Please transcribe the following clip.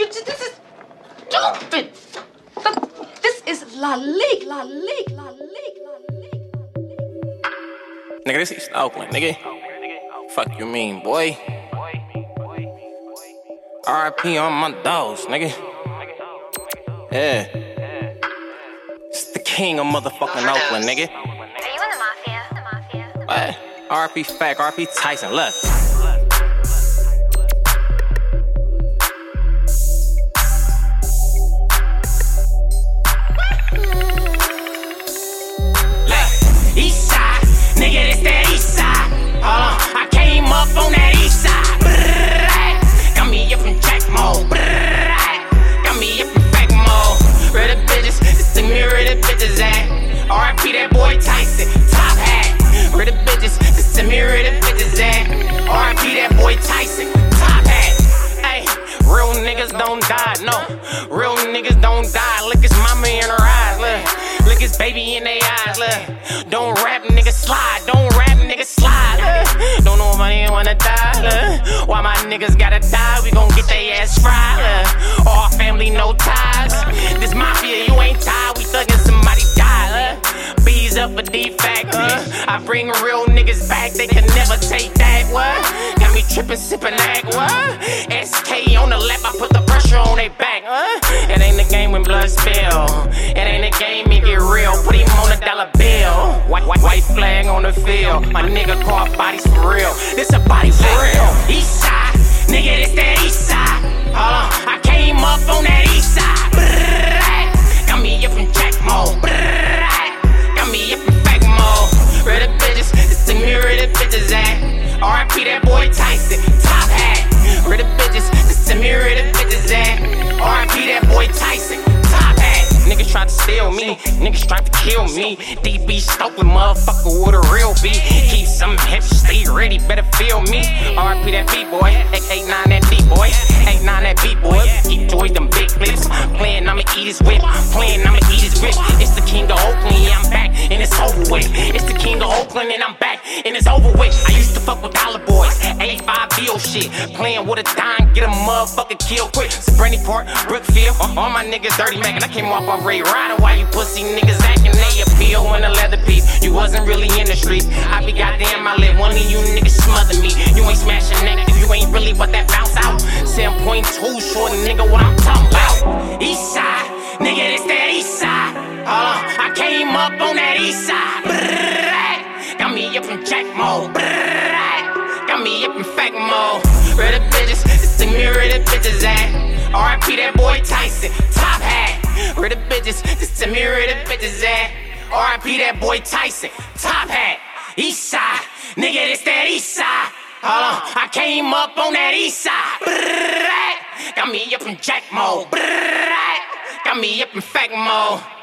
This is stupid. This is La Ligue. Nigga, this is Oakland, nigga. Fuck you mean, boy? R.I.P. on my dogs, nigga. Yeah. It's the king of motherfucking Oakland, nigga. Are you in the mafia? What? R.I.P. Fact, R.I.P. Tyson, look. Eastside, nigga, this that Eastside. Hold on, I came up on that Eastside. Got me up from Jack Mode. Got me up from Fact Mode. Where the bitches, it's the mirror the bitches at. R.I.P. that boy Tyson, top hat. Where the bitches, it's the mirror the bitches at. R.I.P. that boy Tyson, top hat. Ay, real niggas don't die, no. Real niggas don't die. Look his mama in her eyes, look his baby in their eyes, look. Don't rap, nigga, slide. Don't rap, nigga, slide, look. Don't know if I didn't wanna die, look. Why my niggas gotta die? We gon' get they ass fried, look. All family, no ties. This mafia, you ain't tied. We thuggin' somebody die, look. B's up a defect, I bring real niggas back. They can never take that, what? Got me trippin', sippin' that, what? SK on the lap, I put the pressure on they back, It ain't the game when blood spill. It ain't the game, it get real. Put him on a dollar bill. White flag on the field. My nigga caught bodies for real. This a body for real. Eastside, nigga, this that Eastside. Hold on, I came up on that Eastside. Got me up from Jack Mode. Got me up from Fact Mode. Where the bitches, it's the mirror the bitches at. R.I.P. that boy Tyson, top hat. Where the bitches, it's the mirror the bitches at. R.I.P. that boy Tyson, top hat. Niggas tried to steal me, niggas tried to kill me. DB Stokely, motherfucker with a real beat. Keep some hips, stay ready, better feel me. R.I.P. that B-boy, 8-9 that D-boy, 8-9 that B-boy. Keep toys them big flips, playing I'ma eat his whip, playing I'ma eat his whip. It's the king of Oakland, yeah I'm back, and it's over with. It's the king of Oakland, and I'm back, and it's over with. I used to fuck with dollar boys, 85 shit, playing with a dime, get a motherfucker killed quick. Sabrina Park, Brookfield, all my niggas dirty Mac, and I came off on Ray Ryder. Why you pussy niggas acting they appeal in a leather piece? You wasn't really in the streets. I be goddamn, I let one of you niggas smother me. You ain't smashing neck if you ain't really what that bounce out. 7.2 short nigga, what I'm talking about. Eastside, nigga, this that Eastside. Hold on, I came up on that Eastside. Got me up from Jack Mode. Got me up in Fact Mode. Where the bitches, it's the mirror the bitches at. R.I.P. that boy Tyson, top hat. Where the bitches, it's the mirror the bitches at. R.I.P. that boy Tyson, top hat. Eastside, nigga, this that Eastside. Hold on, I came up on that Eastside. Got me up in Jack Mode. Got me up in Fact Mode.